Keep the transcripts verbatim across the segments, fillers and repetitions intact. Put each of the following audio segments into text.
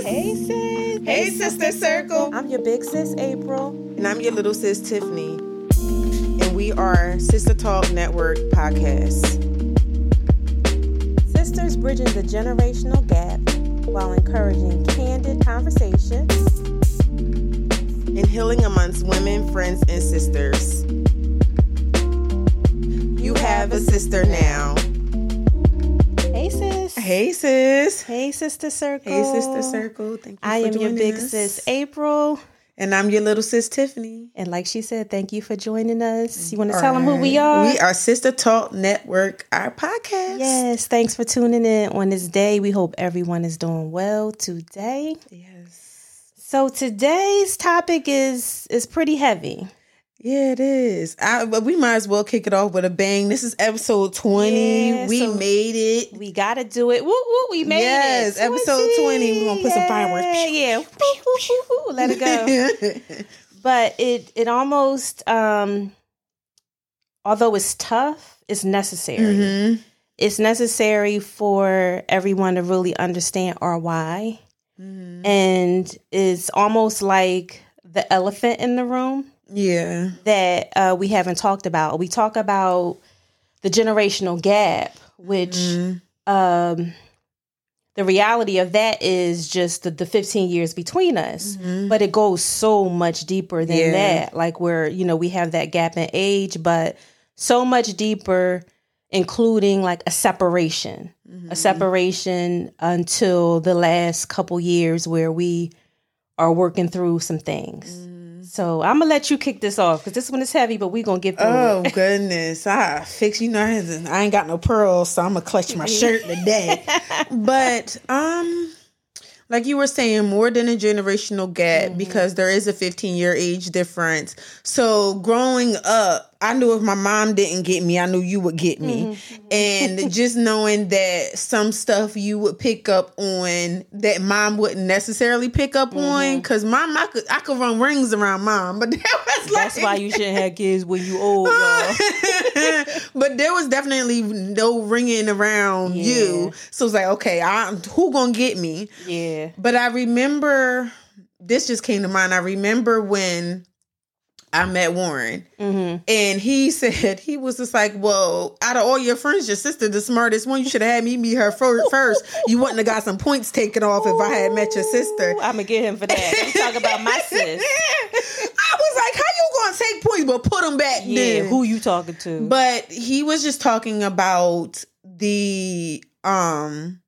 Hey, sis. Hey, Sister Circle. I'm your big sis, April. And I'm your little sis, Tiffany. And we are Sister Talk Network Podcast. Sisters bridging the generational gap while encouraging candid conversations and healing amongst women, friends, and sisters. You have a sister now. Hey, sis. Hey, sis. Hey, Sister Circle. Hey, Sister Circle. Thank you I for am your joining big us. sis, April. And I'm your little sis, Tiffany. And like she said, thank you for joining us. You want to tell them who we are? We are Sister Talk Network, our podcast. Yes, thanks for tuning in on this day. We hope everyone is doing well today. Yes. So today's topic is is pretty heavy. Yeah, it is. I, but we might as well kick it off with a bang. This is episode twenty. Yeah, we so made it. We got to do it. Woo, woo, we made yes, it. Yes, episode twenty. We're going to put yeah, some fireworks. Yeah, woo, woo, woo, woo. Let it go. But it, it almost, um, although it's tough, it's necessary. Mm-hmm. It's necessary for everyone to really understand our why. Mm-hmm. And it's almost like the elephant in the room. Yeah. That uh, we haven't talked about. We talk about the generational gap, which mm-hmm. um, the reality of that is just the, the fifteen years between us. Mm-hmm. But it goes so much deeper than yeah. that. Like where, you know, we have that gap in age, but so much deeper, including like a separation, mm-hmm. a separation until the last couple years where we are working through some things. Mm-hmm. So I'm gonna let you kick this off because this one is heavy, but we gonna get through oh, it. Oh goodness, I fix you know I ain't got no pearls, so I'm gonna clutch my shirt today. But um, like you were saying, more than a generational gap mm-hmm. because there is a fifteen year age difference. So growing up, I knew if my mom didn't get me, I knew you would get me. Mm-hmm. And just knowing that some stuff you would pick up on that mom wouldn't necessarily pick up mm-hmm. on. Because mom, I could I could run rings around mom. But that was like, that's why you shouldn't have kids when you old, y'all. But there was definitely no ringing around yeah. you. So it's like, okay, I, who gonna get me? Yeah. But I remember, this just came to mind. I remember when I met Warren mm-hmm. and he said, he was just like, well, out of all your friends, your sister, the smartest one, you should have had me meet her first. You wouldn't have got some points taken off if I had met your sister. I'm going to get him for that. I'm talking about my sis. I was like, how you going to take points, but put them back yeah, then? Who you talking to? But he was just talking about the, um,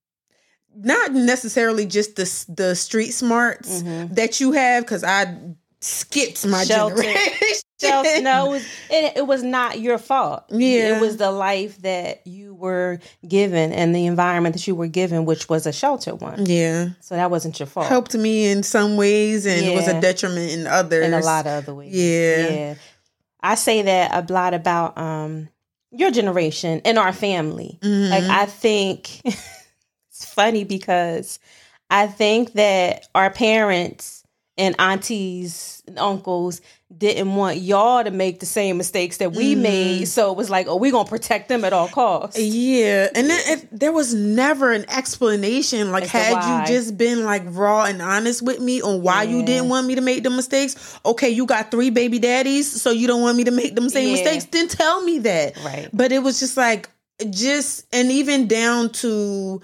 not necessarily just the, the street smarts mm-hmm. that you have, because I skipped my Shelter. generation. Shelter. No, it was, it, it was not your fault. Yeah. It was the life that you were given and the environment that you were given, which was a sheltered one. Yeah. So that wasn't your fault. Helped me in some ways and yeah. it was a detriment in others. In a lot of other ways. Yeah. Yeah. I say that a lot about um, your generation and our family. Mm-hmm. Like, I think it's funny because I think that our parents and aunties and uncles didn't want y'all to make the same mistakes that we mm-hmm. made. So it was like, oh, we're going to protect them at all costs. Yeah. And then it, there was never an explanation. Like, had you just been like raw and honest with me on why yeah. you didn't want me to make the mistakes. Okay, you got three baby daddies, so you don't want me to make them same yeah. mistakes. Then tell me that. Right. But it was just like, just, and even down to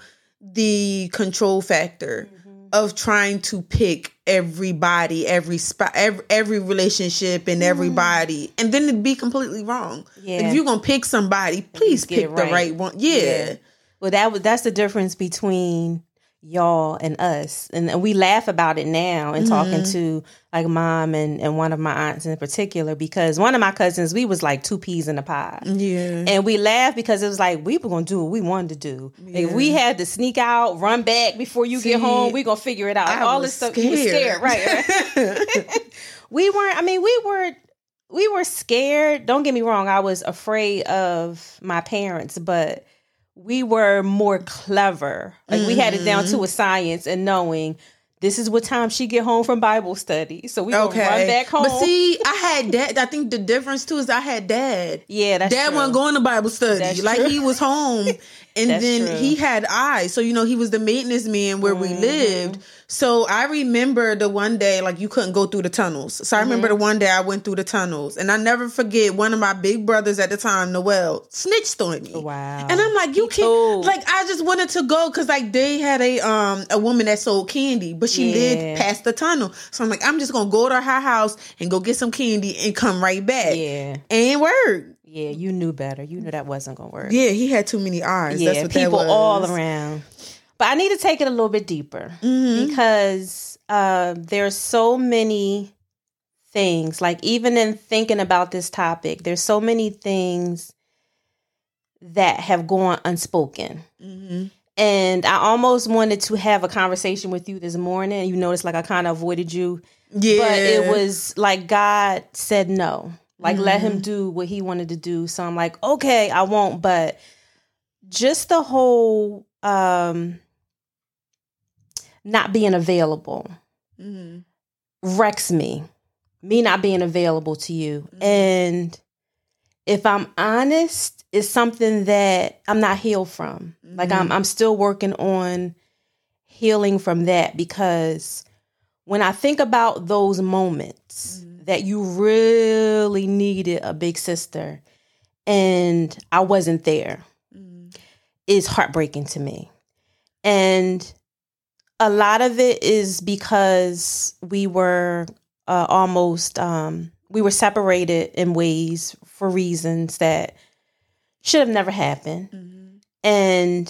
the control factor mm-hmm. of trying to pick everybody, every spot, every, every relationship and everybody, mm. and then it'd be completely wrong. Yeah. Like if you're gonna pick somebody, please pick right. the right one. Yeah. yeah. Well, that was that's the difference between y'all and us, and, and we laugh about it now and mm-hmm. talking to like mom and, and one of my aunts in particular, because one of my cousins, we was like two peas in a pod. Yeah. And we laughed because it was like we were gonna do what we wanted to do. Yeah. Like, if we had to sneak out, run back before you See, get home, we gonna figure it out. I All was this stuff, scared. we were scared, right? right. we weren't. I mean, we were. We were scared. Don't get me wrong. I was afraid of my parents, but we were more clever. Like mm-hmm. we had it down to a science and knowing this is what time she get home from Bible study. So we gonna okay. run back home. But see, I had dad. I think the difference too is I had dad. Yeah, that's dad true. wasn't going to Bible study. That's like true. He was home And That's then true. he had eyes. So, you know, he was the maintenance man where mm-hmm. we lived. So I remember the one day, like, you couldn't go through the tunnels. So I mm-hmm. remember the one day I went through the tunnels. And I never forget, one of my big brothers at the time, Noel, snitched on me. Wow. And I'm like, you he can't. told. Like, I just wanted to go because, like, they had a um a woman that sold candy. But she Yeah. lived past the tunnel. So I'm like, I'm just going to go to her house and go get some candy and come right back. Yeah. And work. Yeah, you knew better. You knew that wasn't going to work. Yeah, he had too many eyes. Yeah, That's what people that was. all around. But I need to take it a little bit deeper mm-hmm. because uh, there's so many things. Like, even in thinking about this topic, there's so many things that have gone unspoken. Mm-hmm. And I almost wanted to have a conversation with you this morning. You notice, like, I kind of avoided you. Yeah. But it was like God said no. Like, mm-hmm. let him do what he wanted to do. So I'm like, okay, I won't. But just the whole um, not being available mm-hmm. wrecks me. Me not being available to you. Mm-hmm. And if I'm honest, it's something that I'm not healed from. Mm-hmm. Like, I'm I'm still working on healing from that, because when I think about those moments mm-hmm. that you really needed a big sister and I wasn't there, mm-hmm. it's heartbreaking to me. And a lot of it is because we were uh, almost, um, we were separated in ways for reasons that should have never happened. Mm-hmm. And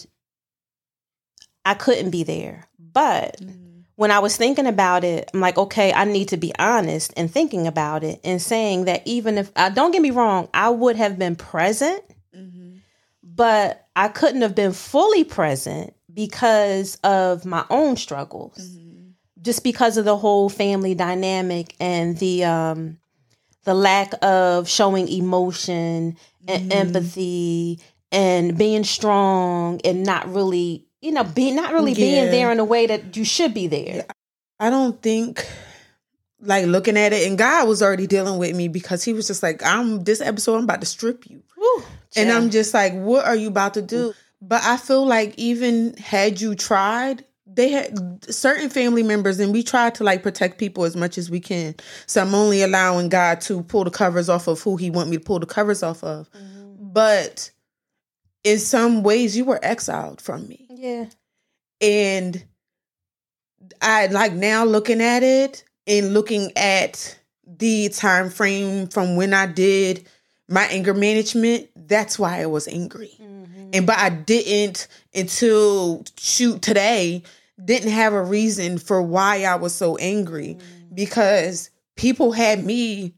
I couldn't be there. But mm-hmm. when I was thinking about it, I'm like, okay, I need to be honest and thinking about it and saying that even if, uh, don't get me wrong, I would have been present, mm-hmm. but I couldn't have been fully present because of my own struggles, mm-hmm. just because of the whole family dynamic and the um, the lack of showing emotion and mm-hmm. empathy and being strong and not really, you know, being not really yeah. being there in a way that you should be there. I don't think, like, looking at it, and God was already dealing with me because he was just like, I'm this episode, I'm about to strip you. Woo, and I'm just like, what are you about to do? Ooh. But I feel like even had you tried, they had certain family members, and we tried to, like, protect people as much as we can. So I'm only allowing God to pull the covers off of who he want me to pull the covers off of. Mm-hmm. But in some ways, you were exiled from me. Yeah. And I, like, now looking at it and looking at the time frame from when I did my anger management, that's why I was angry. Mm-hmm. And but I didn't until shoot today, didn't have a reason for why I was so angry, mm-hmm. because people had me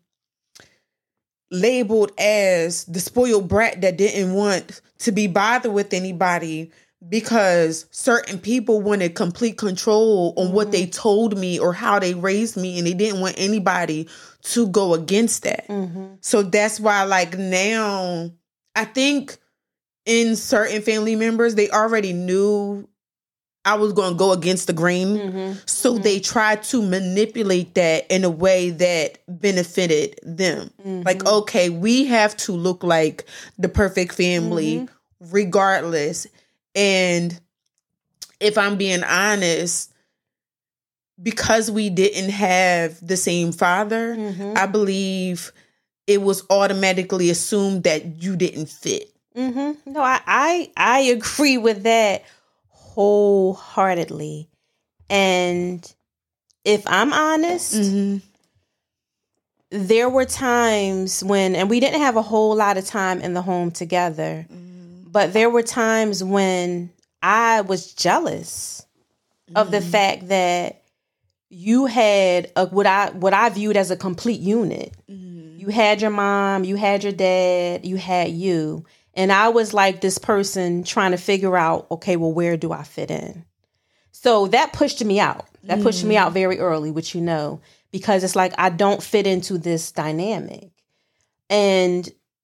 labeled as the spoiled brat that didn't want to be bothered with anybody because certain people wanted complete control on mm-hmm. what they told me or how they raised me, and they didn't want anybody to go against that. Mm-hmm. So that's why, like, now I think in certain family members, they already knew I was going to go against the grain. Mm-hmm. So mm-hmm. they tried to manipulate that in a way that benefited them. Mm-hmm. Like, okay, we have to look like the perfect family mm-hmm. regardless. And if I'm being honest, because we didn't have the same father, mm-hmm. I believe it was automatically assumed that you didn't fit. Mm-hmm. No, I, I I agree with that wholeheartedly. And if I'm honest, mm-hmm. there were times when, and we didn't have a whole lot of time in the home together, mm-hmm. but there were times when I was jealous mm-hmm. of the fact that you had a, what I what I viewed as a complete unit. Mm-hmm. You had your mom, you had your dad, you had you. And I was like this person trying to figure out, okay, well, where do I fit in? So that pushed me out. That pushed mm. me out very early, which you know, because it's like I don't fit into this dynamic. And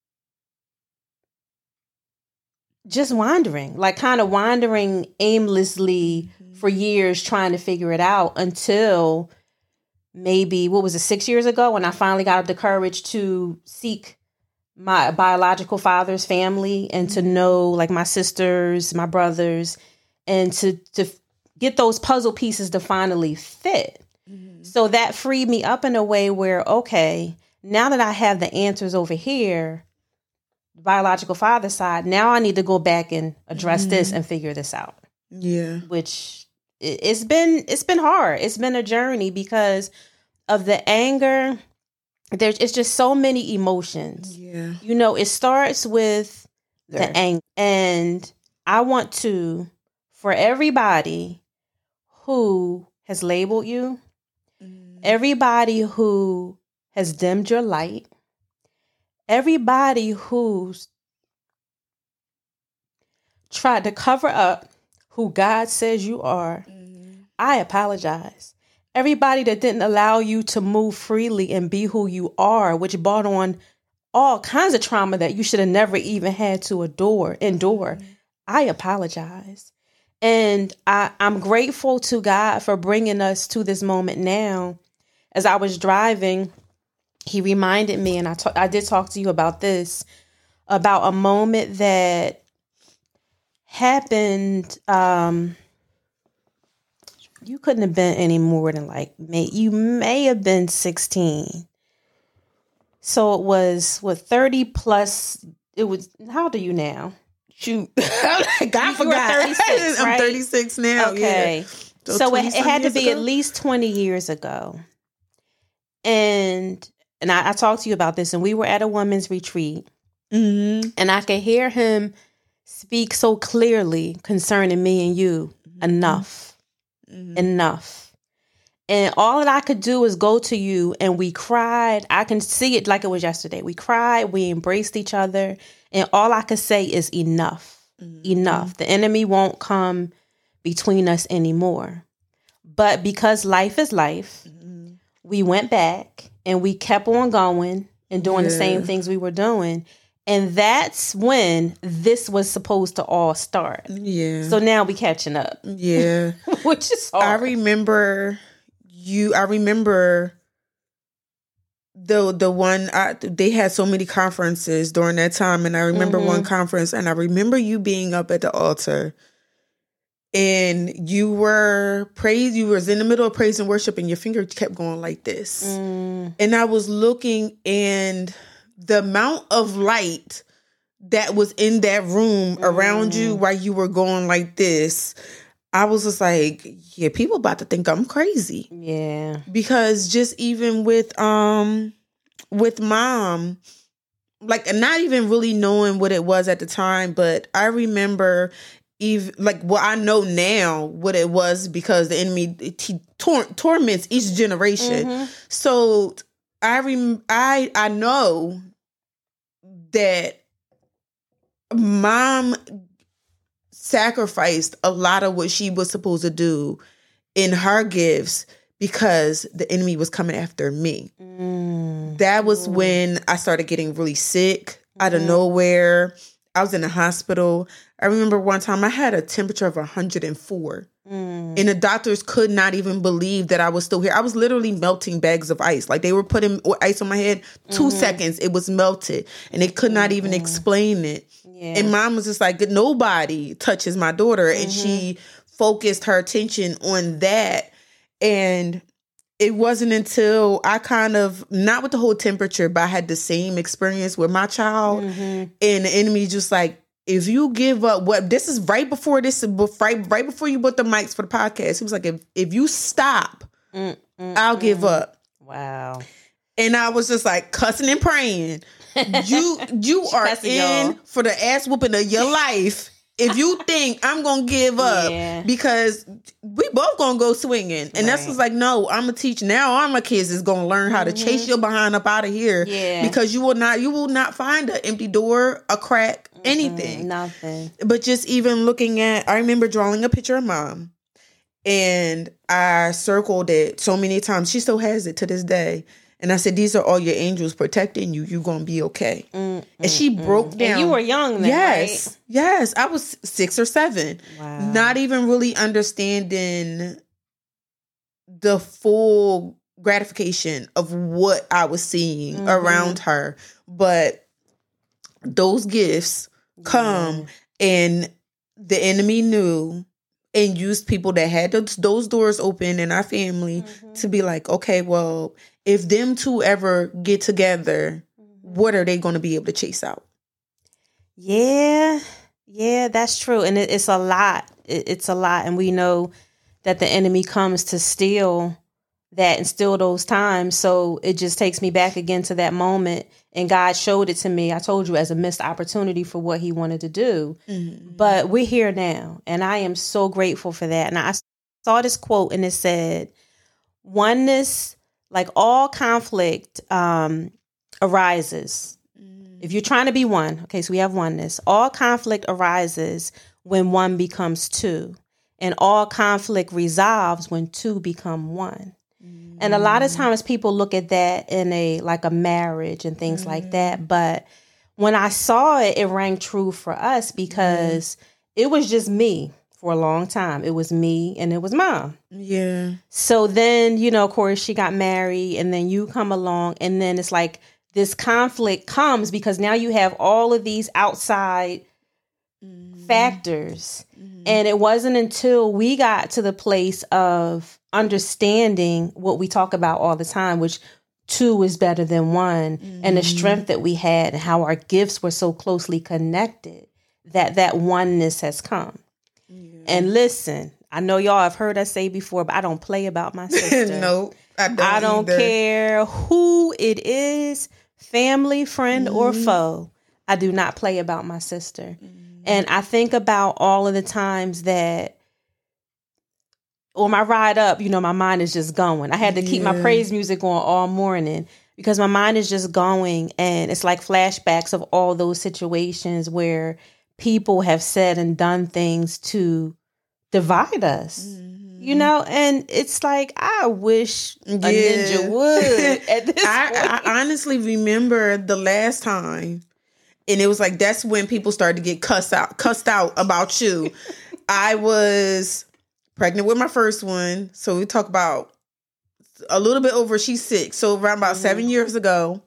just wandering, like kind of wandering aimlessly mm-hmm. for years trying to figure it out until maybe, what was it, six years ago when I finally got the courage to seek my biological father's family and to know like my sisters, my brothers, and to to get those puzzle pieces to finally fit. Mm-hmm. So that freed me up in a way where, okay, now that I have the answers over here, the biological father side, now I need to go back and address mm-hmm. this and figure this out. Yeah. Which it's been it's been hard. It's been a journey because of the anger. There's it's just so many emotions. Yeah. You know, it starts with there. the anger. And I want to, for everybody who has labeled you, mm. everybody who has dimmed your light, everybody who's tried to cover up who God says you are, mm. I apologize. Everybody that didn't allow you to move freely and be who you are, which brought on all kinds of trauma that you should have never even had to adore, endure. Mm-hmm. I apologize. And I, I'm grateful to God for bringing us to this moment now. As I was driving, he reminded me, and I, ta- I did talk to you about this, about a moment that happened. Um, you couldn't have been any more than like, may, you may have been sixteen. So it was, what, thirty plus, it was, how old are you now? Shoot. I you, forgot. You were thirty-six, right? I'm thirty-six now. Okay. Yeah. So, so it, it had to be ago? at least twenty years ago. And and I, I talked to you about this, and we were at a women's retreat. Mm-hmm. And I could hear him speak so clearly concerning me and you. Mm-hmm. Enough. Mm-hmm. Enough. And all that I could do is go to you, and we cried. I can see it like it was yesterday. We cried. We embraced each other. And all I could say is enough. Mm-hmm. Enough. The enemy won't come between us anymore. But because life is life, mm-hmm. we went back and we kept on going and doing yeah. the same things we were doing. And that's when this was supposed to all start. Yeah. So now we catching up. Yeah. Which is hard. I remember you, I remember the the one, I, they had so many conferences during that time. And I remember mm-hmm. one conference, and I remember you being up at the altar. And you were praise. You was in the middle of praise and worship, and your finger kept going like this. Mm. And I was looking, and the amount of light that was in that room mm. around you while you were going like this, I was just like, yeah, people about to think I'm crazy. Yeah, because just even with um with mom, like not even really knowing what it was at the time, but I remember. Even like well, I know now what it was because the enemy he tor- torments each generation. Mm-hmm. So I rem- I I know that mom sacrificed a lot of what she was supposed to do in her gifts because the enemy was coming after me. Mm. That was Ooh. when I started getting really sick mm-hmm. out of nowhere. I was in the hospital. I remember one time I had a temperature of one hundred four. Mm. And the doctors could not even believe that I was still here. I was literally melting bags of ice. Like they were putting ice on my head. Two mm-hmm. seconds, it was melted. And they could not even mm-hmm. explain it. Yeah. And mom was just like, nobody touches my daughter. Mm-hmm. And she focused her attention on that. And it wasn't until I kind of, not with the whole temperature, but I had the same experience with my child. Mm-hmm. And the enemy just like, if you give up, what this is right before this, right, right before you put the mics for the podcast. He was like, if, if you stop, mm, mm, I'll mm. give up. Wow. And I was just like cussing and praying. You, you are in y'all. for the ass whooping of your life. If you think I'm going to give up yeah. because we both going to go swinging. And right. that's what's like, no, I'm going to teach now. All my kids is going to learn how mm-hmm. to chase your behind up out of here. Yeah. Because you will not, you will not find an empty door, a crack, mm-hmm. anything. Nothing. But just even looking at, I remember drawing a picture of mom and I circled it so many times. She still has it to this day. And I said, these are all your angels protecting you. You're going to be okay. Mm, and she mm, broke mm. down. And you were young then, yes, right? Yes. I was six or seven. Wow. Not even really understanding the full gratification of what I was seeing mm-hmm. around her. But those gifts come yeah. and the enemy knew and used people that had those, those doors open in our family mm-hmm. to be like, okay, well, if them two ever get together, mm-hmm. what are they going to be able to chase out? Yeah, yeah, that's true. And it, it's a lot. It, it's a lot. And we know that the enemy comes to steal that and steal those times. So it just takes me back again to that moment. And God showed it to me, I told you, as a missed opportunity for what he wanted to do. Mm-hmm. But we're here now. And I am so grateful for that. And I saw this quote and it said, oneness, like all conflict um, arises. Mm-hmm. If you're trying to be one, okay, so we have oneness. All conflict arises when one becomes two. And all conflict resolves when two become one. And a lot of times people look at that in a like a marriage and things mm. like that. But when I saw it, it rang true for us because mm. it was just me for a long time. It was me and it was mom. Yeah. So then, you know, of course, she got married and then you come along and then it's like this conflict comes because now you have all of these outside mm. factors. Mm. And it wasn't until we got to the place of understanding what we talk about all the time, which two is better than one, mm-hmm. and the strength that we had and how our gifts were so closely connected, that that oneness has come. Yeah. And listen, I know y'all have heard us say before, but I don't play about my sister. No, I don't I don't either. care who it is, family, friend, mm-hmm. or foe. I do not play about my sister. Mm-hmm. And I think about all of the times that on my ride up, you know, my mind is just going. I had to keep yeah. my praise music on all morning because my mind is just going. And it's like flashbacks of all those situations where people have said and done things to divide us, mm-hmm. you know? And it's like, I wish a yeah. ninja would at this I, point. I honestly remember the last time, and it was like, that's when people started to get cussed out, cussed out about you. I was pregnant with my first one. So we talk about a little bit over, she's six. So around about mm-hmm. seven years ago.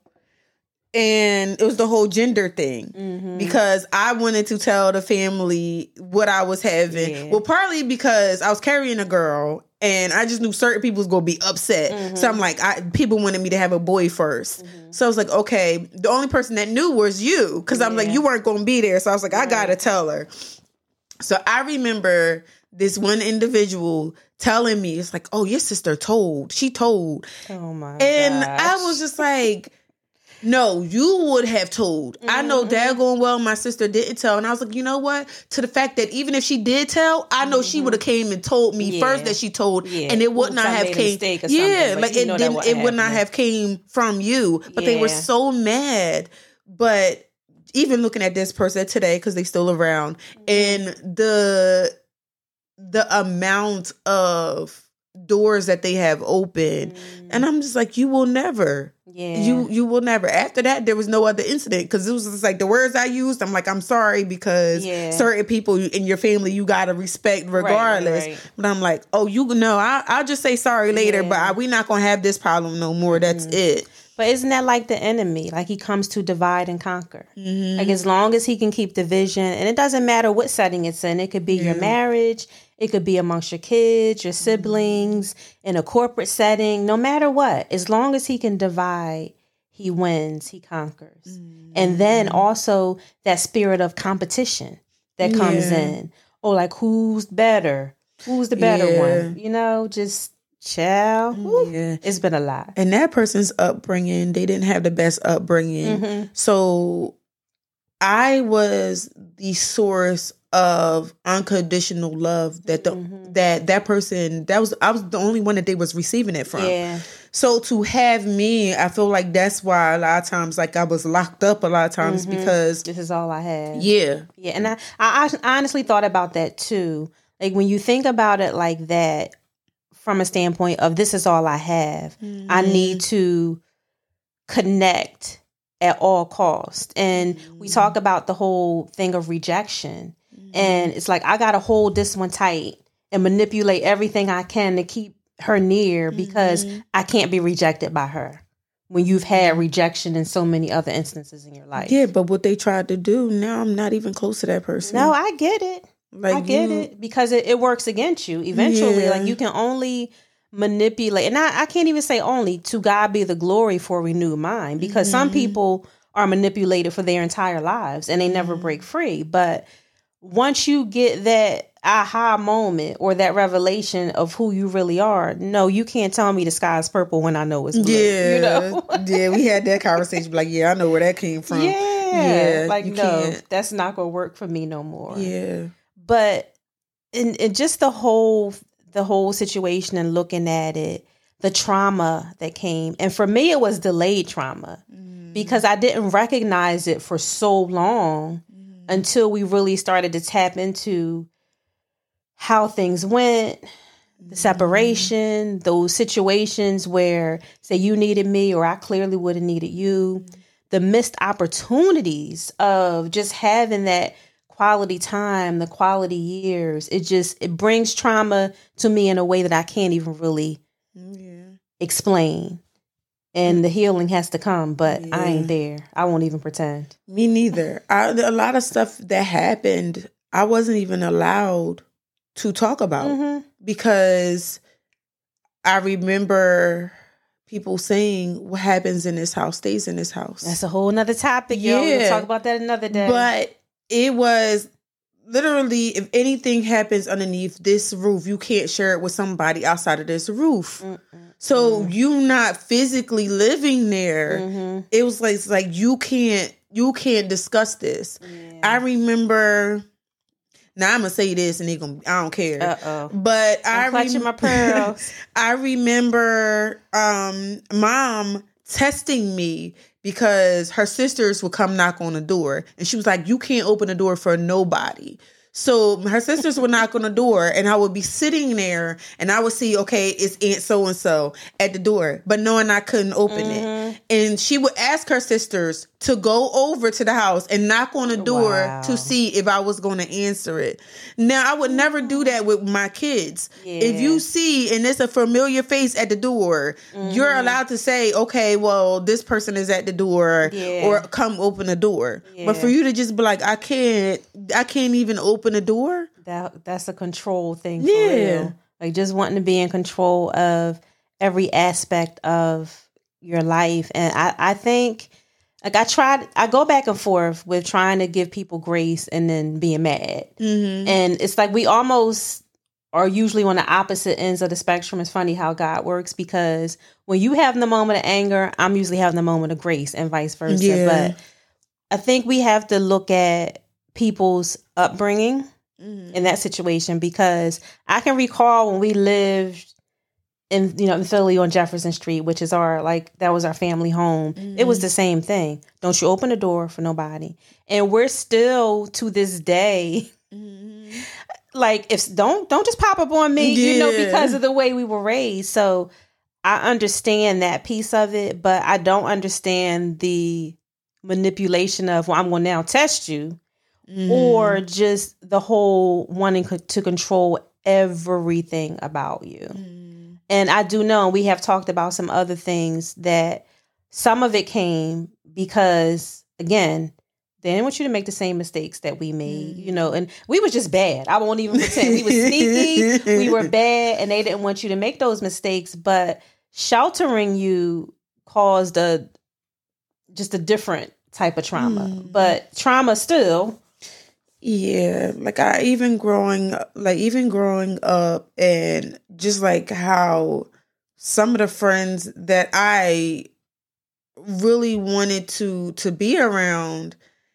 And it was the whole gender thing mm-hmm. because I wanted to tell the family what I was having. Yeah. Well, partly because I was carrying a girl and I just knew certain people was going to be upset. Mm-hmm. So I'm like, I, people wanted me to have a boy first. Mm-hmm. So I was like, okay, the only person that knew was you. Cause I'm yeah. like, you weren't going to be there. So I was like, I got to tell her. So I remember this one individual telling me, it's like, oh, your sister told. She told. Oh, my God. And gosh. I was just like, no, you would have told. Mm-hmm. I know daggone well my sister didn't tell. And I was like, you know what? To the fact that even if she did tell, I know mm-hmm. she would have came and told me yeah. first that she told. Yeah. And it would not have came. Yeah, like it didn't, it would not have came from you. But yeah. they were so mad. But even looking at this person today, because they still around, mm-hmm. and the the amount of doors that they have opened, mm. and I'm just like, you will never, yeah, you you will never. After that, there was no other incident because it was just like the words I used. I'm like, I'm sorry because yeah. certain people in your family you gotta respect regardless. Right, right. But I'm like, oh, you know, I, I'll just say sorry later, yeah. but I, we're not gonna have this problem no more. That's mm. it. But isn't that like the enemy? Like he comes to divide and conquer. Mm-hmm. Like as long as he can keep division, and it doesn't matter what setting it's in. It could be yeah. your marriage. It could be amongst your kids, your siblings, in a corporate setting. No matter what, as long as he can divide, he wins, he conquers. Mm-hmm. And then also that spirit of competition that comes yeah. in. Oh, like who's better? Who's the better yeah. one? You know, just child. Yeah. It's been a lot. And that person's upbringing, they didn't have the best upbringing. Mm-hmm. So I was the source of unconditional love that the mm-hmm. that that person that was I was the only one that they was receiving it from. Yeah. So to have me, I feel like that's why a lot of times like I was locked up a lot of times mm-hmm. because this is all I had. Yeah. Yeah. And I, I I honestly thought about that too. Like when you think about it like that from a standpoint of this is all I have, mm-hmm. I need to connect at all costs. And mm-hmm. we talk about the whole thing of rejection. And it's like, I got to hold this one tight and manipulate everything I can to keep her near because mm-hmm. I can't be rejected by her. when you've had rejection in so many other instances in your life. Yeah, but what they tried to do, now I'm not even close to that person. No, I get it. Like I get you, it because it, it works against you eventually. Yeah. Like you can only manipulate, and I, I can't even say only, to God be the glory for a renewed mind, because mm-hmm. some people are manipulated for their entire lives and they never mm-hmm. break free. But once you get that aha moment or that revelation of who you really are, no, you can't tell me the sky's purple when I know it's blue. Yeah, you know? Yeah, we had that conversation. Like, yeah, I know where that came from. Yeah, yeah like no, can't. That's not gonna work for me no more. Yeah. But in, in just the whole the whole situation and looking at it, the trauma that came, and for me it was delayed trauma mm. because I didn't recognize it for so long mm. until we really started to tap into how things went, the separation, mm. those situations where, say, you needed me or I clearly would have needed you, mm. the missed opportunities of just having that quality time, the quality years. It just, it brings trauma to me in a way that I can't even really yeah. explain. And the healing has to come, but yeah. I ain't there. I won't even pretend. Me neither. I, a lot of stuff that happened, I wasn't even allowed to talk about mm-hmm. because I remember people saying what happens in this house stays in this house. That's a whole nother topic. Yeah. Yo. We'll talk about that another day. But it was literally, if anything happens underneath this roof, you can't share it with somebody outside of this roof. Mm-mm. So mm. you not physically living there. Mm-hmm. It was like, it's like you can't you can't discuss this. Yeah. I remember. Now I'm gonna say this, and they gonna I don't care. Uh oh. But I'm I clutching rem- my pearls. I remember um, mom testing me because her sisters would come knock on the door, and she was like, "You can't open the door for nobody." So her sisters would knock on the door, and I would be sitting there, and I would see, okay, it's Aunt so and so at the door, but knowing I couldn't open mm-hmm. it, and she would ask her sisters to go over to the house and knock on the door wow. to see if I was going to answer it. Now, I would never do that with my kids. Yeah. If you see and it's a familiar face at the door, mm-hmm. you're allowed to say, okay, well, this person is at the door yeah. or come open the door. Yeah. But for you to just be like, I can't, I can't even open the door. That That's a control thing for yeah. real. Like just wanting to be in control of every aspect of your life. And I, I think... Like I tried, I go back and forth with trying to give people grace and then being mad. Mm-hmm. And it's like we almost are usually on the opposite ends of the spectrum. It's funny how God works, because when you have the moment of anger, I'm usually having the moment of grace and vice versa. Yeah. But I think we have to look at people's upbringing mm-hmm. in that situation, because I can recall when we lived in, you know, in Philly on Jefferson Street, which is our, like, that was our family home. Mm-hmm. It was the same thing. Don't you open the door for nobody. And we're still to this day, mm-hmm. like, if don't, don't just pop up on me, yeah. you know, because of the way we were raised. So I understand that piece of it, but I don't understand the manipulation of, well, I'm going to now test you, mm-hmm. or just the whole wanting co- to control everything about you. Mm-hmm. And I do know, we have talked about some other things, that some of it came because, again, they didn't want you to make the same mistakes that we made, mm. you know, and we was just bad. I won't even pretend. We were sneaky, we were bad, and they didn't want you to make those mistakes. But sheltering you caused a just a different type of trauma. Mm. But trauma still... Yeah, like I even growing like even growing up, and just like how some of the friends that I really wanted to to be around,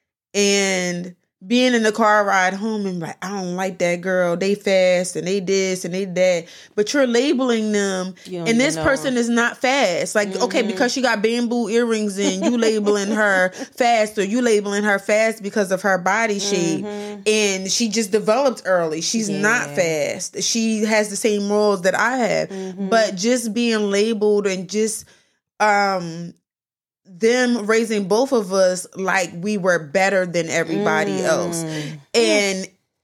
and being in the car ride home and like, I don't like that girl. They fast and they this and they that. But you're labeling them, and this know. person is not fast. Like, mm-hmm. okay, because she got bamboo earrings in, you labeling her fast, or you labeling her fast because of her body shape. Mm-hmm. And she just developed early. She's yeah. not fast. She has the same morals that I have. Mm-hmm. But just being labeled, and just um them raising both of us like we were better than everybody mm. else. And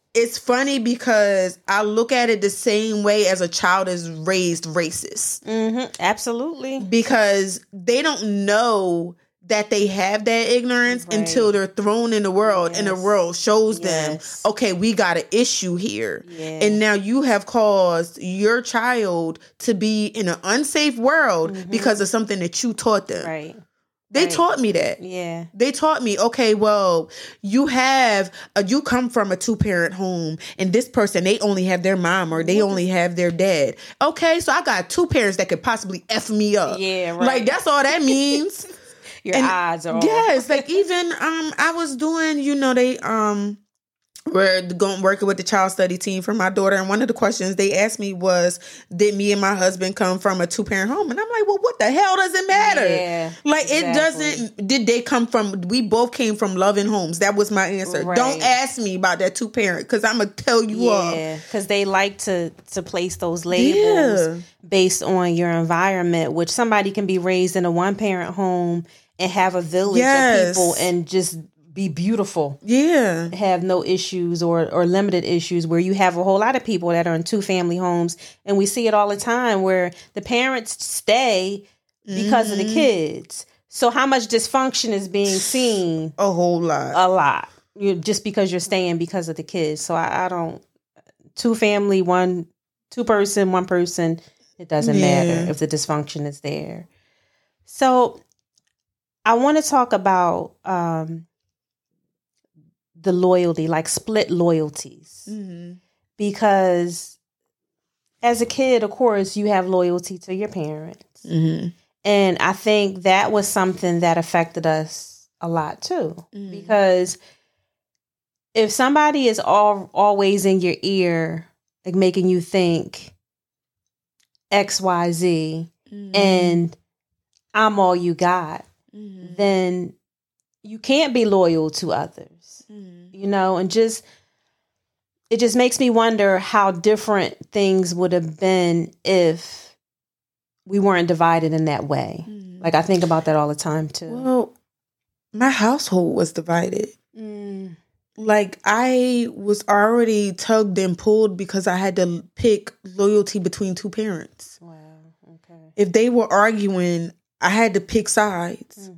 it's funny because I look at it the same way as a child is raised racist. Mm-hmm. Absolutely. Because they don't know that they have that ignorance right. until they're thrown in the world yes. and the world shows yes. them, okay, we got an issue here. Yeah. And now you have caused your child to be in an unsafe world mm-hmm. because of something that you taught them. Right. They right. taught me that. Yeah. They taught me, okay, well, you have, a, you come from a two-parent home, and this person, they only have their mom or they only have their dad. Okay, so I got two parents that could possibly F me up. Yeah, right. Like, that's all that means. Your and odds are yes, like even um, I was doing, you know, they um. We're going working with the child study team for my daughter, and one of the questions they asked me was, "Did me and my husband come from a two parent home?" And I'm like, "Well, what the hell does it matter? Yeah, like, exactly. it doesn't. Did they come from? We both came from loving homes. That was my answer. Right. Don't ask me about that two parent because I'm gonna tell you all. Yeah, because they like to to place those labels yeah. based on your environment, which somebody can be raised in a one parent home and have a village yes. of people and just be beautiful. Yeah. Have no issues or, or limited issues where you have a whole lot of people that are in two family homes. And we see it all the time where the parents stay because mm-hmm. of the kids. So how much dysfunction is being seen? A whole lot. A lot. You just because you're staying because of the kids. So I, I don't, two family, one, two person, one person, it doesn't yeah. matter if the dysfunction is there. So I want to talk about, um, the loyalty, like split loyalties. Mm-hmm. Because as a kid, of course, you have loyalty to your parents. Mm-hmm. And I think that was something that affected us a lot too. Mm-hmm. Because if somebody is all, always in your ear, like making you think X, Y, Z, mm-hmm. and I'm all you got, mm-hmm. then you can't be loyal to others. You know, and just, it just makes me wonder how different things would have been if we weren't divided in that way. Mm. Like, I think about that all the time, too. Well, my household was divided. Mm. Like, I was already tugged and pulled because I had to pick loyalty between two parents. Wow, okay. If they were arguing, I had to pick sides.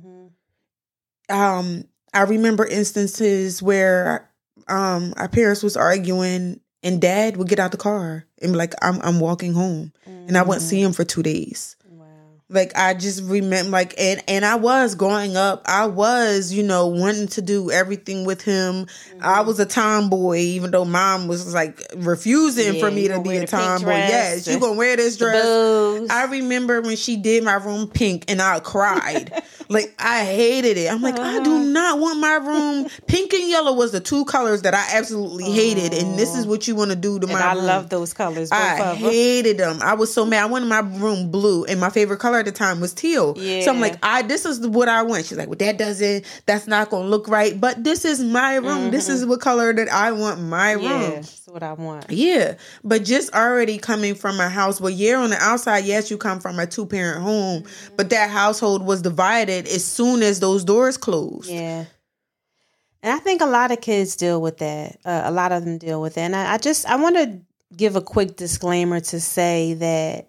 Mm-hmm. Um... I remember instances where um, our parents was arguing and dad would get out the car and be like, I'm I'm walking home. Mm-hmm. And I wouldn't see him for two days. Wow. Like, I just remember, like, and, and I was growing up, I was, you know, wanting to do everything with him. Mm-hmm. I was a tomboy, even though mom was, like, refusing yeah, for me to be a tomboy. Yes, you gonna wear this dress. I remember when she did my room pink and I cried. Like, I hated it. I'm like, uh-huh. I do not want my room. Pink and yellow was the two colors that I absolutely oh. hated. And this is what you want to do to and my I room. I love those colors. Both I of them. hated them. I was so mad. I wanted my room blue. And my favorite color at the time was teal. Yeah. So I'm like, I this is what I want. She's like, well, that doesn't, that's not going to look right. But this is my room. Mm-hmm. This is what color that I want my room. Yeah, that's what I want. Yeah. But just already coming from a house where, yeah, on the outside, yes, you come from a two-parent home. Mm-hmm. But that household was divided as soon as those doors closed. Yeah. And I think a lot of kids deal with that. Uh, a lot of them deal with it. And I, I just, I want to give a quick disclaimer to say that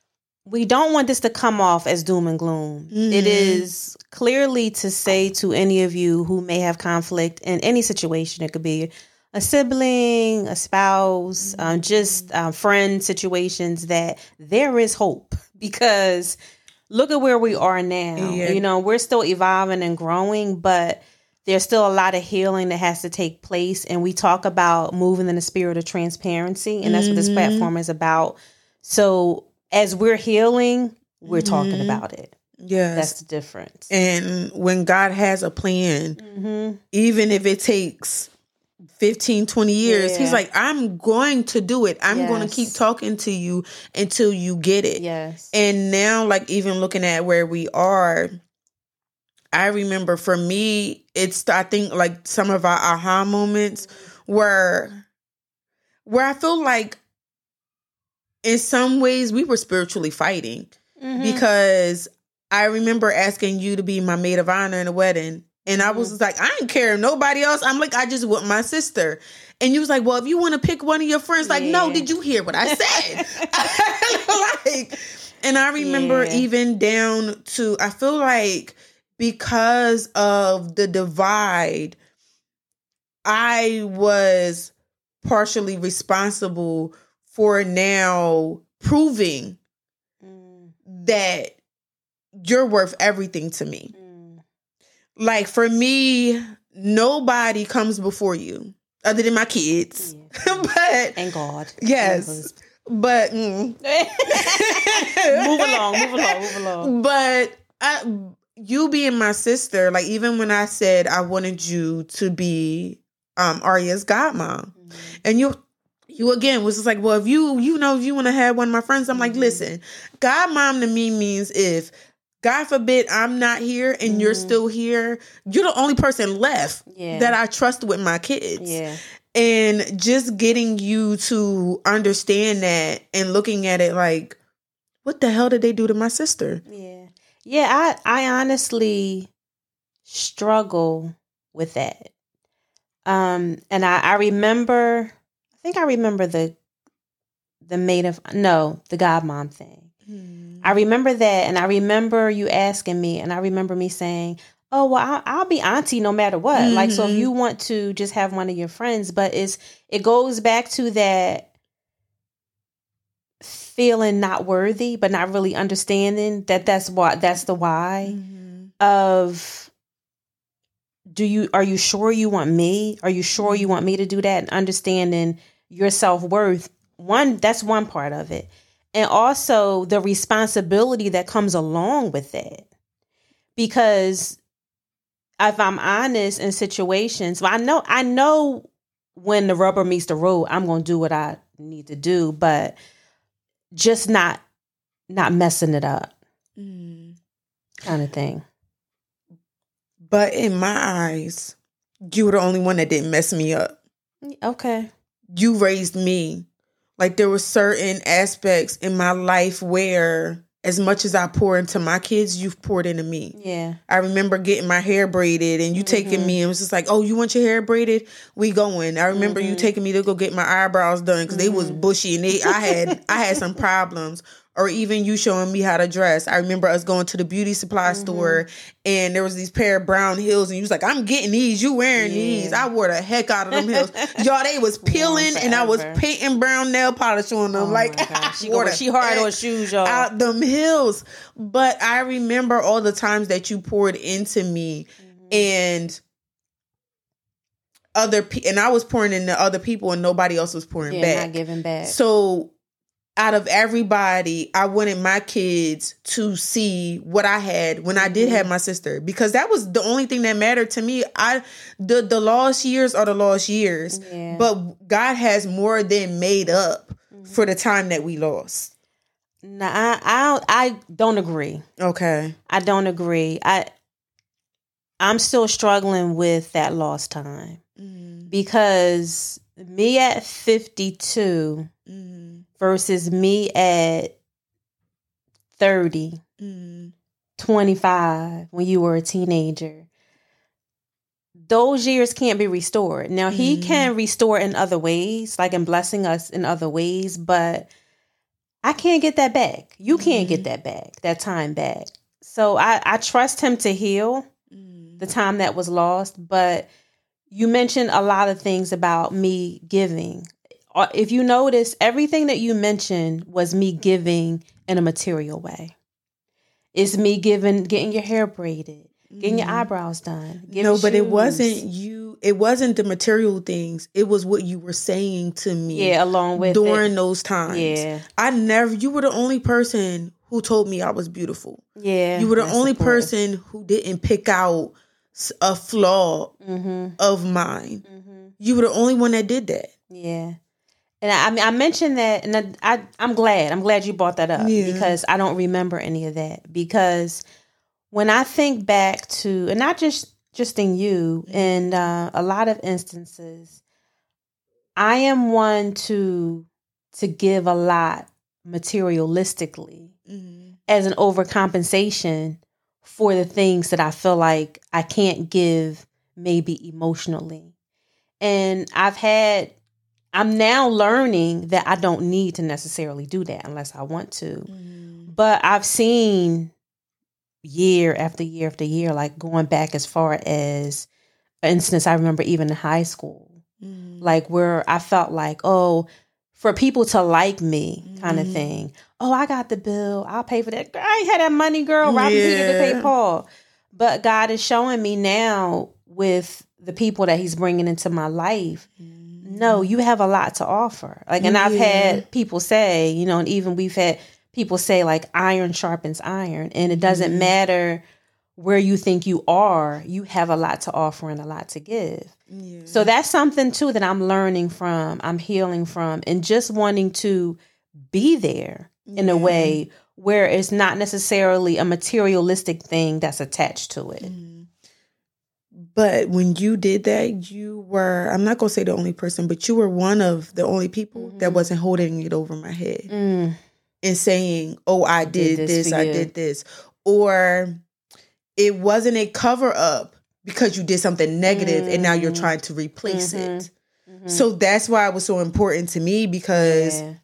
we don't want this to come off as doom and gloom. Mm-hmm. It is clearly to say to any of you who may have conflict in any situation. It could be a sibling, a spouse, mm-hmm. um, just uh, friend situations, that there is hope, because look at where we are now. Yeah. You know, we're still evolving and growing, but there's still a lot of healing that has to take place. And we talk about moving in the spirit of transparency. And that's mm-hmm. what this platform is about. So as we're healing, we're mm-hmm. talking about it. Yes. That's the difference. And when God has a plan, mm-hmm. even if it takes fifteen, twenty years, yeah. he's like, I'm going to do it. I'm yes. going to keep talking to you until you get it. Yes. And now, like, even looking at where we are, I remember for me, it's, I think, like, some of our aha moments were where I feel like in some ways we were spiritually fighting, mm-hmm. because I remember asking you to be my maid of honor in a wedding. And I was like, I didn't care if nobody else. I'm like, I just want my sister. And you was like, well, if you want to pick one of your friends, like, yeah. no, did you hear what I said? Like, and I remember yeah. even down to, I feel like because of the divide, I was partially responsible for now proving mm. that you're worth everything to me. Mm. Like, for me, nobody comes before you other than my kids. Yeah. But and God. Yes. And but mm. move along, move along, move along. But I, you being my sister, like, even when I said I wanted you to be um, Arya's godmom, mm-hmm. and you you again was just like, well, if you you know if you want to have one of my friends, I'm mm-hmm. like, listen, godmom to me means if God forbid I'm not here and mm-hmm. you're still here, you're the only person left yeah. that I trust with my kids. Yeah. And just getting you to understand that and looking at it like, what the hell did they do to my sister? Yeah. Yeah, I, I honestly struggle with that. Um, and I, I remember, I think I remember the the maid of, no, the godmom thing. I remember that, and I remember you asking me, and I remember me saying, oh, well, I'll, I'll be auntie no matter what. Mm-hmm. Like, so if you want to just have one of your friends, but it's it goes back to that feeling not worthy, but not really understanding that that's what, that's the why mm-hmm. of, do you, are you sure you want me? Are you sure you want me to do that? And understanding your self-worth. One, that's one part of it. And also the responsibility that comes along with that. Because if I'm honest in situations, well, I know I know when the rubber meets the road, I'm going to do what I need to do, but just not not messing it up, mm. kind of thing. But in my eyes, you were the only one that didn't mess me up. Okay. You raised me. Like, there were certain aspects in my life where as much as I pour into my kids, you've poured into me. Yeah. I remember getting my hair braided and you mm-hmm. taking me and was just like, oh, you want your hair braided? We going. I remember mm-hmm. you taking me to go get my eyebrows done because mm-hmm. they was bushy and they, I had I had some problems. Or even you showing me how to dress. I remember us going to the beauty supply mm-hmm. store and there was these pair of brown heels and you was like, I'm getting these. You wearing yeah. these. I wore the heck out of them heels. Y'all, they was peeling and I was painting brown nail polish on them. Oh like, she, go, she hard on shoes, y'all. Out them heels. But I remember all the times that you poured into me mm-hmm. and other pe- and I was pouring into other people and nobody else was pouring yeah, back. Not giving back. So out of everybody, I wanted my kids to see what I had when I did have my sister, because that was the only thing that mattered to me. I the the lost years are the lost years, yeah. but God has more than made up mm-hmm. for the time that we lost. No, I I don't, I don't agree. Okay, I don't agree. I I'm still struggling with that lost time mm-hmm. because me at fifty-two. Mm-hmm. versus me at thirty, mm. twenty-five, when you were a teenager. Those years can't be restored. Now, mm. he can restore in other ways, like in blessing us in other ways, but I can't get that back. You can't mm. get that back, that time back. So I, I trust him to heal mm. the time that was lost, but you mentioned a lot of things about me giving. If you notice, everything that you mentioned was me giving in a material way. It's me giving, getting your hair braided, getting your eyebrows done. No, but shoes. It wasn't you. It wasn't the material things. It was what you were saying to me. Yeah, along with during it. those times. Yeah, I never. You were the only person who told me I was beautiful. Yeah, you were the only important. person who didn't pick out a flaw mm-hmm. of mine. Mm-hmm. You were the only one that did that. Yeah. And I, I mean, I mentioned that, and I, I, I'm glad. I'm glad you brought that up yeah. because I don't remember any of that. Because when I think back to, and not just just in you, in uh, a lot of instances, I am one to to give a lot materialistically mm-hmm. as an overcompensation for the things that I feel like I can't give maybe emotionally. And I've had, I'm now learning that I don't need to necessarily do that unless I want to. Mm. But I've seen year after year after year, like going back as far as, for instance, I remember even in high school, mm. like where I felt like, oh, for people to like me kind of mm. thing. Oh, I got the bill. I'll pay for that. I ain't had that money, girl. Robbie yeah. Peter to pay Paul. But God is showing me now with the people that he's bringing into my life, mm. no, you have a lot to offer. Like, and yeah. I've had people say, you know, and even we've had people say like iron sharpens iron, and it doesn't mm. matter where you think you are, you have a lot to offer and a lot to give. Yeah. So that's something too that I'm learning from, I'm healing from, and just wanting to be there in yeah. a way where it's not necessarily a materialistic thing that's attached to it. Mm. But when you did that, you were, I'm not going to say the only person, but you were one of the only people mm-hmm. that wasn't holding it over my head mm. and saying, oh, I did, did this, this I you. did this. Or it wasn't a cover up because you did something negative mm-hmm. and now you're trying to replace mm-hmm. it. Mm-hmm. So that's why it was so important to me, because yeah.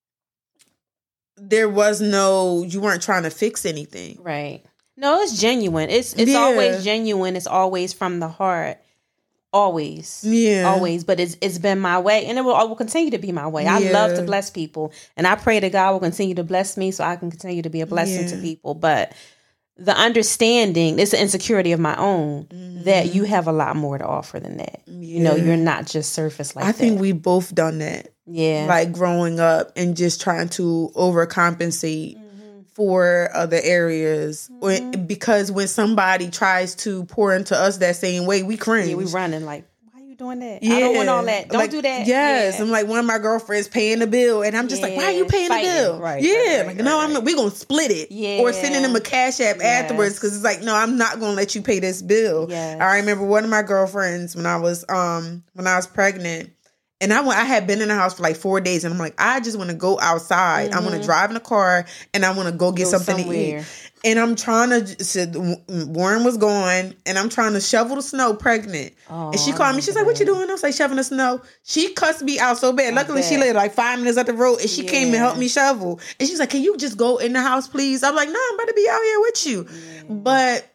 there was no, you weren't trying to fix anything. Right. No, it's genuine. It's it's yeah. always genuine. It's always from the heart. Always. Yeah. Always. But it's it's been my way, and it will, it will continue to be my way. Yeah. I love to bless people, and I pray that God will continue to bless me so I can continue to be a blessing yeah. to people. But the understanding, it's an insecurity of my own mm-hmm. that you have a lot more to offer than that. Yeah. You know, you're not just surface like I that. I think we both done that. Yeah. Like growing up and just trying to overcompensate mm-hmm. for other areas. Mm-hmm. When, because when somebody tries to pour into us that same way, we cringe. Yeah, we running like, doing that. Yeah. I don't want all that. Don't like, do that. Yes. Yeah. I'm like, one of my girlfriends paying the bill, and I'm just yeah. like, why are you paying Fighting. the bill? Right. Yeah. Right, right, like, right, no, right. I'm we're gonna split it. Yeah. Or sending them a cash app yes. afterwards, because it's like, no, I'm not gonna let you pay this bill. Yes. I remember one of my girlfriends when I was um when I was pregnant. And I went, I had been in the house for like four days, and I'm like, I just want to go outside. Mm-hmm. I want to drive in a car, and I want to go get go something somewhere. to eat. And I'm trying to, so Warren was going, and I'm trying to shovel the snow pregnant. Oh, and she called me. She's like, what you doing? I was like, shoveling the snow. She cussed me out so bad. Luckily, she lived like five minutes up the road, and she yeah. came and helped me shovel. And she's like, can you just go in the house, please? I'm like, no, I'm about to be out here with you. Yeah. But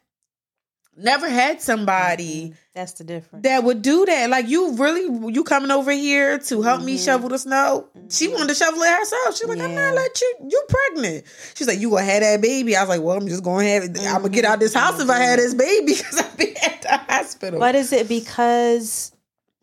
never had somebody... Mm-hmm. That's the difference. That would do that. Like, you really, you coming over here to help mm-hmm. me shovel the snow? Mm-hmm. She wanted to shovel it herself. She's like, yeah. I'm not let you, you pregnant. She's like, you gonna have that baby? I was like, well, I'm just gonna have it. Mm-hmm. I'm gonna get out this house mm-hmm. if I had this baby, because I've been at the hospital. But is it because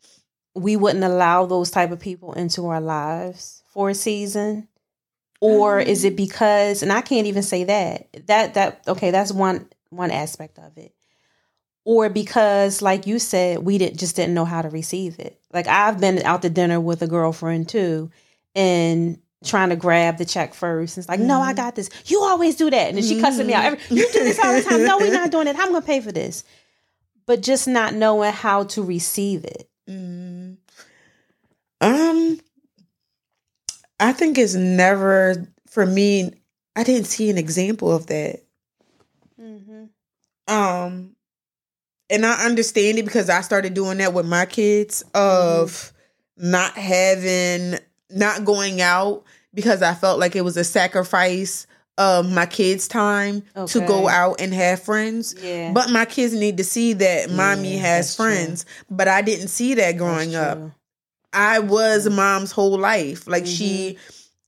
we wouldn't allow those type of people into our lives for a season? Or mm-hmm. is it because, and I can't even say that, that, that, okay, that's one, one aspect of it. Or because, like you said, we did, just didn't know how to receive it. Like, I've been out to dinner with a girlfriend, too, and trying to grab the check first. And it's like, mm-hmm. no, I got this. You always do that. And then she cussing me out. Every, you do this all the time. No, we're not doing it. I'm going to pay for this. But just not knowing how to receive it. Mm. Um, I think it's never, for me, I didn't see an example of that. Mm-hmm. Um. And I understand it, because I started doing that with my kids, of mm-hmm. not having, not going out, because I felt like it was a sacrifice of my kids' time okay. to go out and have friends. Yeah. But my kids need to see that mommy yeah, has friends. True. But I didn't see that growing up. I was mm-hmm. mom's whole life. Like mm-hmm. she,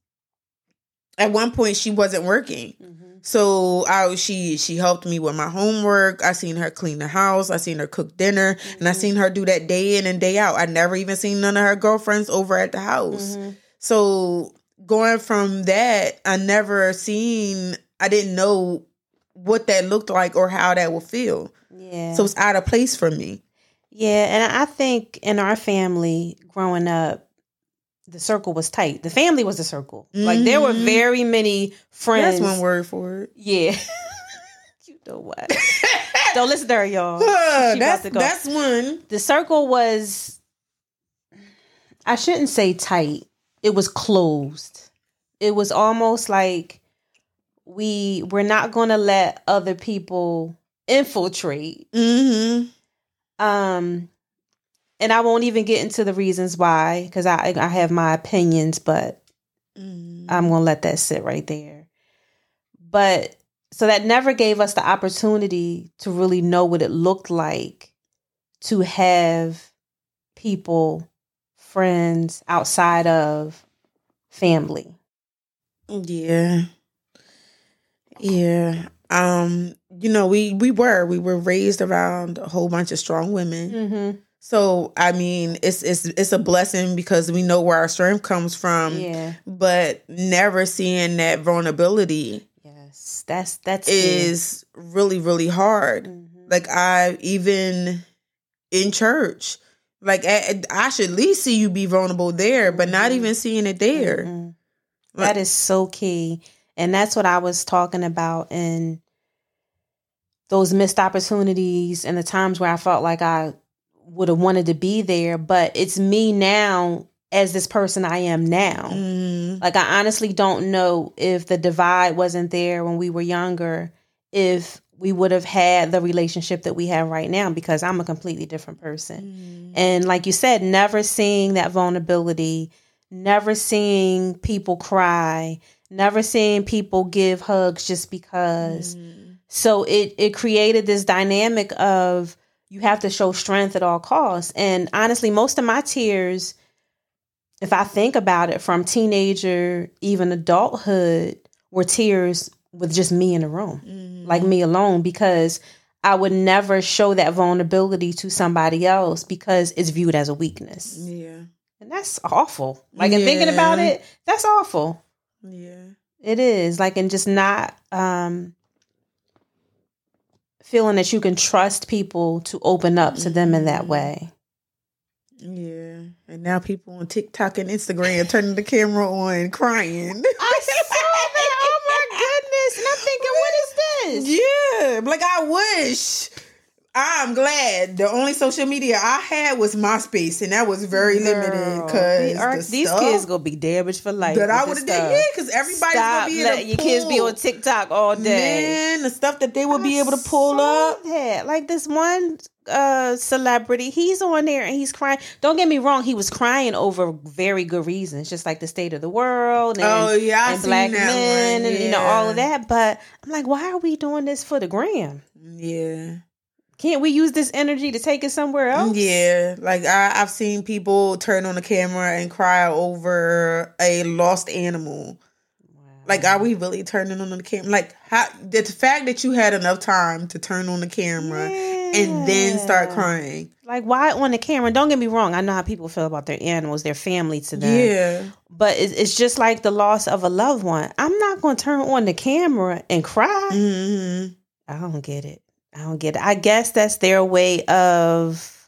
at one point she wasn't working. Mm-hmm. So I she she helped me with my homework. I seen her clean the house. I seen her cook dinner. Mm-hmm. And I seen her do that day in and day out. I never even seen none of her girlfriends over at the house. Mm-hmm. So going from that, I never seen, I didn't know what that looked like or how that would feel. Yeah. So it's out of place for me. Yeah. And I think in our family growing up, the circle was tight. The family was a circle. Mm-hmm. Like, there were very many friends. That's one word for it. Yeah. You know what? Don't listen to her, y'all. Uh, that's, go. that's one. The circle was, I shouldn't say tight. It was closed. It was almost like we we're not going to let other people infiltrate. Mm-hmm. Um, and I won't even get into the reasons why, because I I have my opinions, but mm-hmm. I'm going to let that sit right there. But so that never gave us the opportunity to really know what it looked like to have people, friends outside of family. Yeah. Yeah. Um, you know, we, we were, we were raised around a whole bunch of strong women. Mm-hmm. So, I mean, it's, it's, it's a blessing because we know where our strength comes from, yeah. but never seeing that vulnerability. Yes. That's, that's is key. really, really hard. Mm-hmm. Like I, even in church, like I, I should at least see you be vulnerable there, but mm-hmm. not even seeing it there. Mm-hmm. That is so key. And that's what I was talking about in those missed opportunities and the times where I felt like I would have wanted to be there. But it's me now as this person I am now. Mm. Like, I honestly don't know if the divide wasn't there when we were younger, if we would have had the relationship that we have right now, because I'm a completely different person. Mm. And like you said, never seeing that vulnerability, never seeing people cry, never seeing people give hugs just because. Mm. So it, it created this dynamic of you have to show strength at all costs. And honestly, most of my tears, if I think about it, from teenager, even adulthood, were tears with just me in the room, mm. like me alone, because I would never show that vulnerability to somebody else because it's viewed as a weakness. Yeah. And that's awful. Like, in yeah. thinking about it, that's awful. Yeah. It is. Like, and just not um, feeling that you can trust people to open up to them in that way. Yeah. And now people on TikTok and Instagram turning the camera on crying. I saw that. Oh my goodness. And I'm thinking, what is this? Yeah. Like, I wish. I'm glad the only social media I had was MySpace, and that was very Girl, limited because the these kids gonna be damaged for life. That I would have did, yeah, because everybody's Stop gonna be able to your pull. kids be on TikTok all day. Man, the stuff that they would I be able to pull up. That. Like this one uh, celebrity, he's on there and he's crying. Don't get me wrong, he was crying over very good reasons, just like the state of the world and, oh, yeah, I and black men one. and yeah. you know all of that. But I'm like, why are we doing this for the gram? Yeah. Can't we use this energy to take it somewhere else? Yeah, like I, I've seen people turn on the camera and cry over a lost animal. Wow. Like, are we really turning on the camera? Like, how, the fact that you had enough time to turn on the camera yeah. and then start crying. Like, why on the camera? Don't get me wrong. I know how people feel about their animals, their family to them. Yeah. But it's, it's just like the loss of a loved one. I'm not going to turn on the camera and cry. Mm-hmm. I don't get it. I don't get it. I guess that's their way of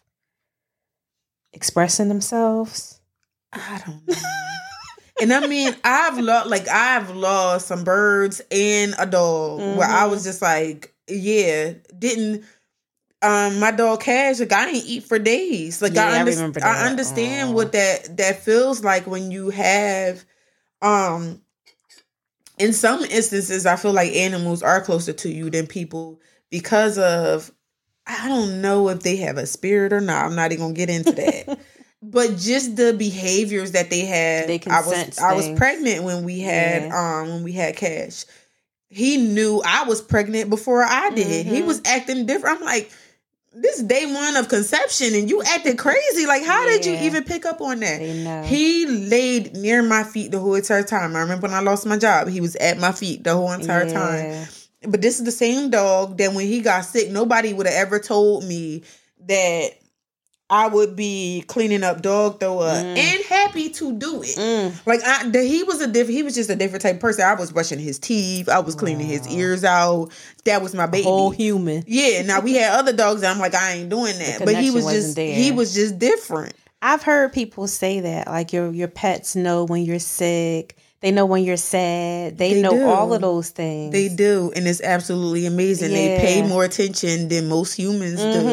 expressing themselves. I don't know. And I mean, I've lost, like, I've lost some birds and a dog mm-hmm. where I was just like, yeah, didn't, um, my dog Cash, like, I ain't eat for days. Like, yeah, I, under- I remember that. I understand Aww. what that, that feels like when you have, um, in some instances, I feel like animals are closer to you than people. Because of, I don't know if they have a spirit or not. I'm not even gonna get into that. But just the behaviors that they had. They can I was sense I was things. pregnant when we had yeah. um when we had Cash. He knew I was pregnant before I did. Mm-hmm. He was acting different. I'm like, this is day one of conception and you acted crazy. Like, how yeah. did you even pick up on that? They know. He laid near my feet the whole entire time. I remember when I lost my job, he was at my feet the whole entire yeah. time. But this is the same dog that when he got sick, nobody would have ever told me that I would be cleaning up dog throw up mm. and happy to do it. Mm. Like I, the, he was a different, he was just a different type of person. I was brushing his teeth. I was cleaning wow. his ears out. That was my baby. A whole human. Yeah. Now we had other dogs. And I'm like, I ain't doing that. But he was just, there. he was just different. I've heard people say that, like your your pets know when you're sick. They know when you're sad. They, they know do. all of those things. They do. And it's absolutely amazing. Yeah. They pay more attention than most humans mm-hmm. do.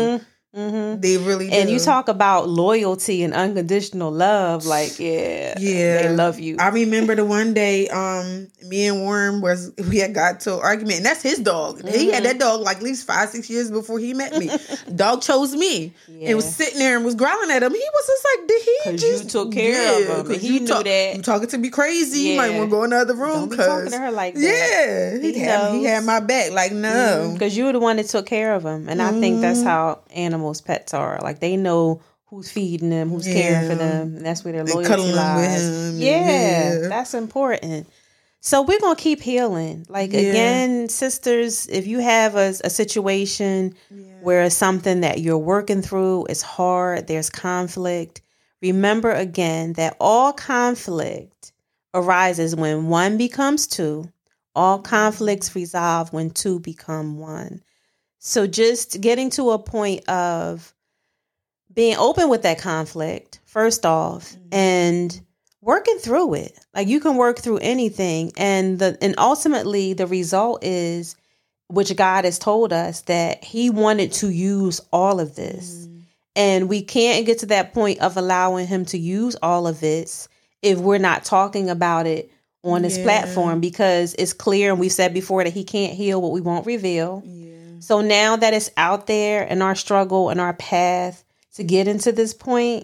Mm-hmm. They really do. And you talk about loyalty and unconditional love, like, yeah, yeah, they love you. I remember the one day, um, me and Worm was we had got to an argument, and that's his dog. Mm-hmm. He had that dog like at least five, six years before he met me. Dog chose me, yeah. and was sitting there and was growling at him. He was just like, did he Cause just you took care yeah, of him? And he you knew talk, that you talking to me crazy. Yeah. You might want to go in the other room. Don't be talking to her like that. Yeah, he, he had he had my back. Like no, because mm-hmm. you were the one that took care of him, and mm-hmm. I think that's how animals, pets are. Like they know who's feeding them, who's yeah. caring for them, and that's where their loyalty lies. Yeah, yeah, that's important. So we're gonna keep healing. Like yeah. again, sisters, if you have a, a situation yeah. where it's something that you're working through, it's hard, there's conflict. Remember again that all conflict arises when one becomes two. All conflicts resolve when two become one. So just getting to a point of being open with that conflict, first off, mm-hmm. and working through it. Like you can work through anything. And the and ultimately the result is, which God has told us, that he wanted to use all of this. Mm-hmm. And we can't get to that point of allowing him to use all of this if we're not talking about it on this yeah. platform, because it's clear, and we've said before, that he can't heal what we won't reveal. Yeah. So now that it's out there in our struggle and our path to get into this point,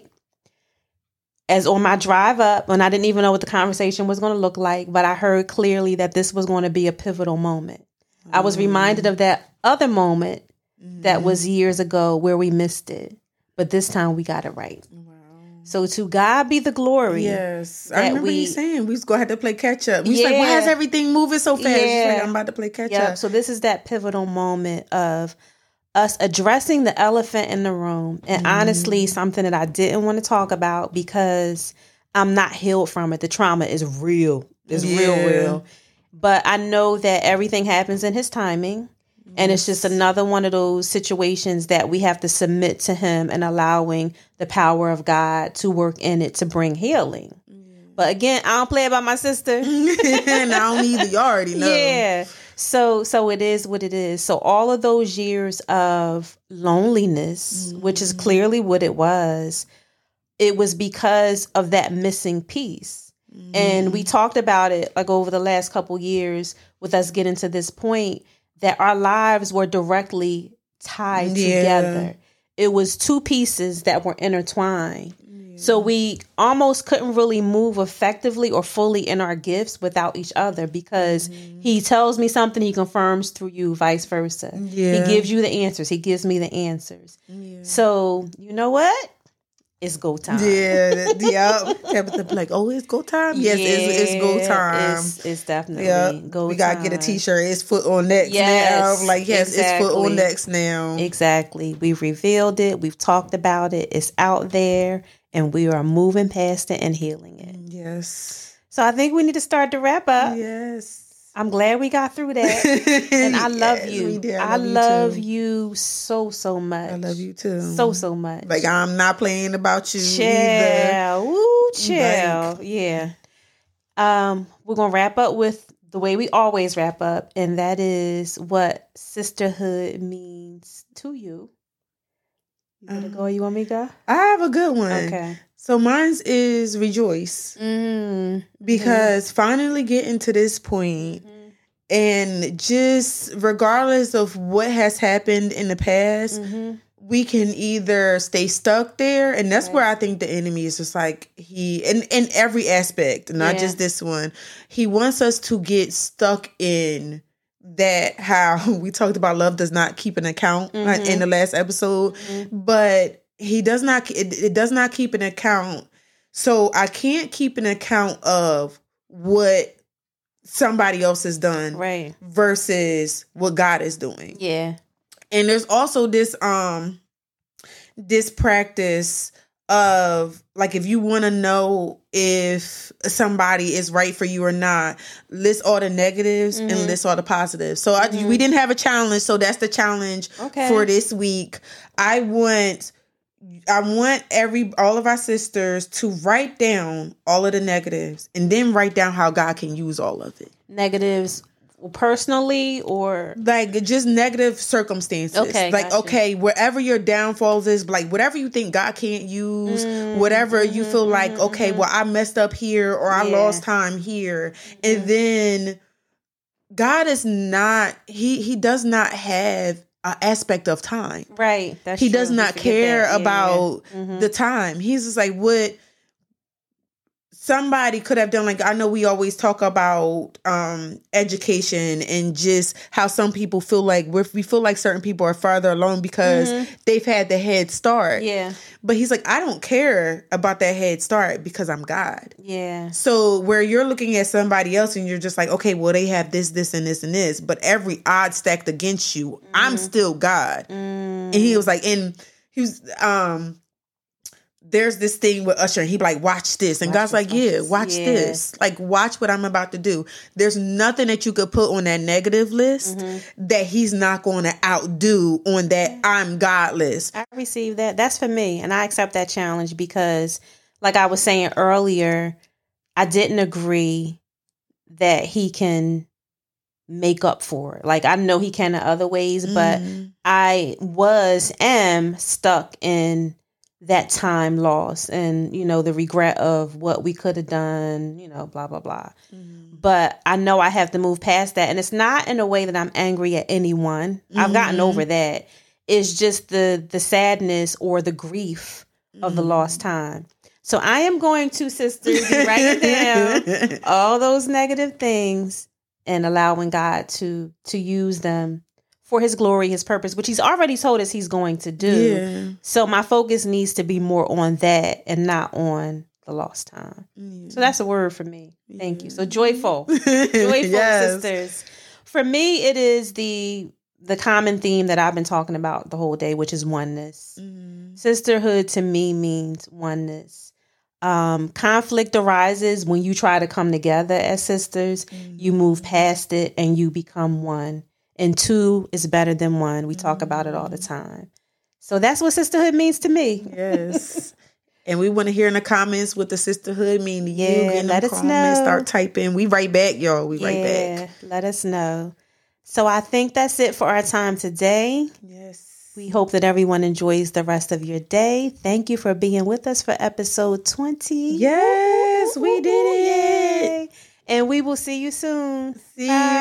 as on my drive up, and I didn't even know what the conversation was going to look like, but I heard clearly that this was going to be a pivotal moment. Mm-hmm. I was reminded of that other moment mm-hmm. that was years ago where we missed it, but this time we got it right. Wow. So to God be the glory. Yes. I remember we, you saying we was going to have to play catch up. We was yeah. like, why is everything moving so fast? Yeah. Like, I'm about to play catch yep. up. So this is that pivotal moment of us addressing the elephant in the room. And mm. honestly, something that I didn't want to talk about because I'm not healed from it. The trauma is real. It's yeah. real, real. But I know that everything happens in his timing. Yes. And it's just another one of those situations that we have to submit to him and allowing the power of God to work in it to bring healing. Mm. But again, I don't play about my sister. And I don't either. You already know. Yeah. So so it is what it is. So all of those years of loneliness, mm-hmm. which is clearly what it was, it was because of that missing piece. Mm-hmm. And we talked about it like over the last couple years with us getting to this point that our lives were directly tied yeah. together. It was two pieces that were intertwined. So we almost couldn't really move effectively or fully in our gifts without each other, because mm-hmm. he tells me something, he confirms through you, vice versa. Yeah. He gives you the answers. He gives me the answers. Yeah. So you know what? It's go time. Yeah. Yeah. Tabitha like, oh, it's go time? Yes, yeah, it's, it's go time. It's, it's definitely yep. go we time. We got to get a t-shirt. It's foot on next yes, now. Like, yes, exactly. It's foot on next now. Exactly. We've revealed it. We've talked about it. It's out there. And we are moving past it and healing it. Yes. So I think we need to start to wrap up. Yes. I'm glad we got through that. And I love yes, you. We did. I love, you, love you so, so much. I love you too. So, so much. Like, I'm not playing about you chill. either. Woo, chill. Like, yeah. Um, we're going to wrap up with the way we always wrap up. And that is what sisterhood means to you. You want to go or you want me to go? I have a good one. Okay. So mine's is rejoice. Mm-hmm. Because finally getting to this point, mm-hmm. and just regardless of what has happened in the past, mm-hmm. we can either stay stuck there. And that's right. where I think the enemy is just like, he, in, in every aspect, not yeah. just this one, he wants us to get stuck in that, how we talked about love does not keep an account mm-hmm. in the last episode, mm-hmm. but he does not, it, it does not keep an account. So I can't keep an account of what somebody else has done right. versus what God is doing. Yeah. And there's also this, um, this practice of, like, if you want to know if somebody is right for you or not, list all the negatives mm-hmm. and list all the positives. So mm-hmm. I, we didn't have a challenge, so that's the challenge okay. for this week. I want, I want every all of our sisters to write down all of the negatives and then write down how God can use all of it. Negatives Personally, or like just negative circumstances. Okay, like gotcha. okay, wherever your downfalls is, like whatever you think God can't use, mm, whatever mm-hmm, you feel mm-hmm, like, okay, mm-hmm. well I messed up here or I yeah. lost time here, mm-hmm. and then God is not he he does not have an aspect of time. Right. That's he true. does not care yeah, about yeah. Mm-hmm. the time. He's just like what. Somebody could have done, like, I know we always talk about um, education and just how some people feel like we're, we feel like certain people are farther along because mm-hmm. they've had the head start. Yeah. But he's like, I don't care about that head start because I'm God. Yeah. So where you're looking at somebody else and you're just like, okay, well, they have this, this, and this, and this, but every odd stacked against you, mm-hmm. I'm still God. Mm-hmm. And he was like, and he was, um, there's this thing with Usher and he be like, watch this. And watch God's like, yeah, watch yeah. this. Like, watch what I'm about to do. There's nothing that you could put on that negative list mm-hmm. that he's not going to outdo on that I'm God list. I receive that. That's for me. And I accept that challenge because, like I was saying earlier, I didn't agree that he can make up for it. Like, I know he can in other ways, but mm-hmm. I was, am stuck in that time loss and, you know, the regret of what we could have done, you know, blah, blah, blah. Mm-hmm. But I know I have to move past that. And it's not in a way that I'm angry at anyone. Mm-hmm. I've gotten over that. It's just the the sadness or the grief mm-hmm. of the lost time. So I am going to, sisters, be writing down all those negative things and allowing God to to use them for his glory, his purpose, which he's already told us he's going to do. Yeah. So my focus needs to be more on that and not on the lost time. Yeah. So that's a word for me. Thank yeah. you. So joyful, joyful yes. sisters. For me, it is the the common theme that I've been talking about the whole day, which is oneness. Mm. Sisterhood to me means oneness. Um, conflict arises when you try to come together as sisters. Mm. You move past it and you become one. And two is better than one. We talk about it all the time. So that's what sisterhood means to me. Yes. And we want to hear in the comments what the sisterhood mean to you. Yeah, Get in let the us comments, know. Start typing. We write back, y'all. We yeah, write back. Let us know. So I think that's it for our time today. Yes. We hope that everyone enjoys the rest of your day. Thank you for being with us for episode twenty. Yes, we did it. Yay. And we will see you soon. See Bye.